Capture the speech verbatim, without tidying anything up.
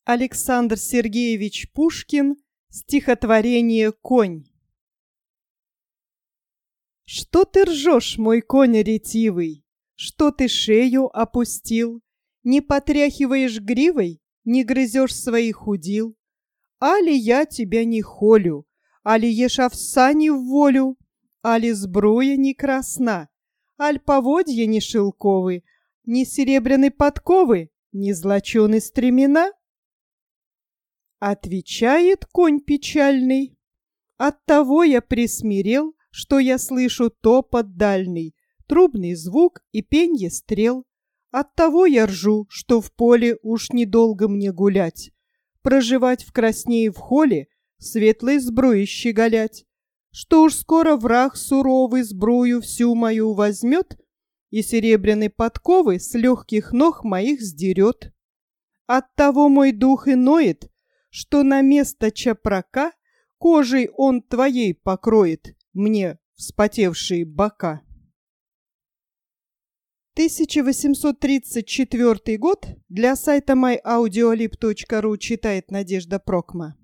Александр Сергеевич Пушкин. Стихотворение «Конь». Что ты ржешь, мой конь ретивый? Что ты шею опустил? Не потряхиваешь гривой, не грызешь своих удил? Али я тебя не холю, али ешь овса не в волю, али сбруя не красна, аль поводья не шелковы, ни серебряной подковы, ни злочены стремена? Отвечает конь печальный: оттого я присмирел, что я слышу топот дальний, трубный звук и пенье стрел. Оттого я ржу, что в поле уж недолго мне гулять, проживать в краснее в холе, светлой сбруей щеголять, что уж скоро враг суровый сбрую всю мою возьмет и серебряной подковы с легких ног моих сдерет. Оттого мой дух и ноет, что на место чапрака кожей он твоей покроет мне вспотевшие бока. тысяча восемьсот тридцать четвёртый год. Для сайта май аудиолиб точка ру читает Надежда Прокма.